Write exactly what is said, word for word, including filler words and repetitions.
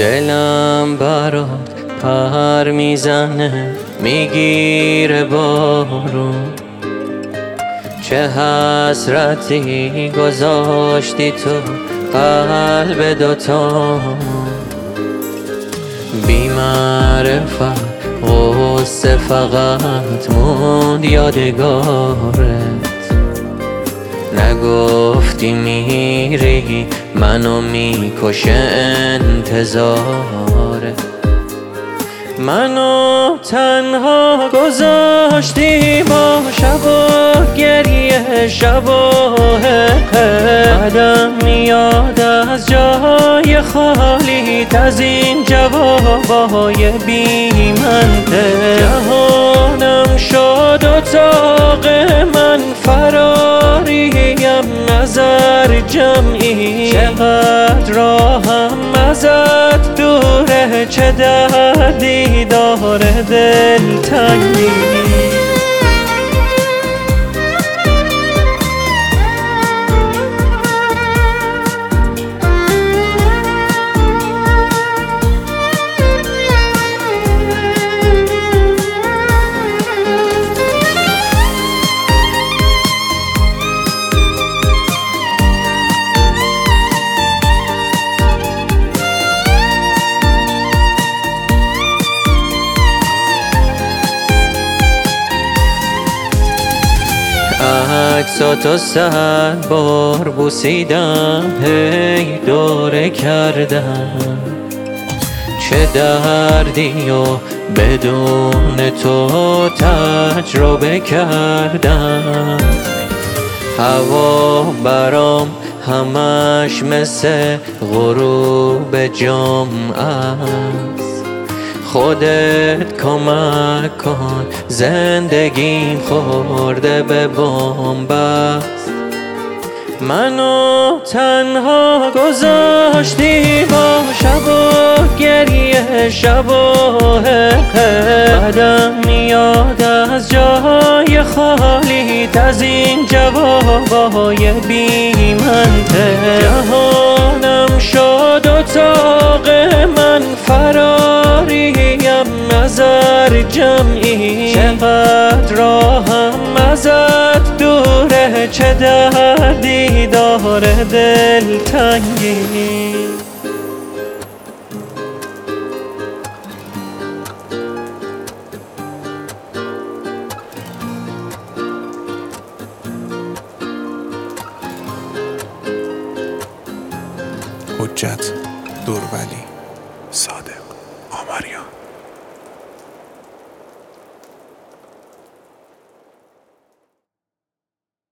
دلم برات پر میزنه میگیره بارون، چه حسرتی گذاشتی تو قلب دوتامون. بی معرفت غصه فقط موند یادگارت، نگفتی میری منو میکشه انتظارت. منو تنها گذاشتی با شب و گریه شب و قدم میاد از جای خالیت، از این جوابای بی منطق. جهانم شد اتاق من، فراریم نظر جمعی. چقدر راهم ازت دوره، چه دردی داره دلتنگی. عکساتو صد بار بوسیدم، هی دوره کردم. چه دردی و بدون تو تجربه کردم. هوا برام همش مثل غروب جمعه است. خودت کمک کن، زندگیم خورده به بنبست. منو تنها گذاشتی با شب و گریه شب و قدم میاد از جای خالیت، از این جوابای بی منطق. جهانم شد اتاق من، فراریم نظر جمعی. چقدر راهم ازت دوره، چه دردی داره دلتنگی. حجت درولی، صادق آمریان.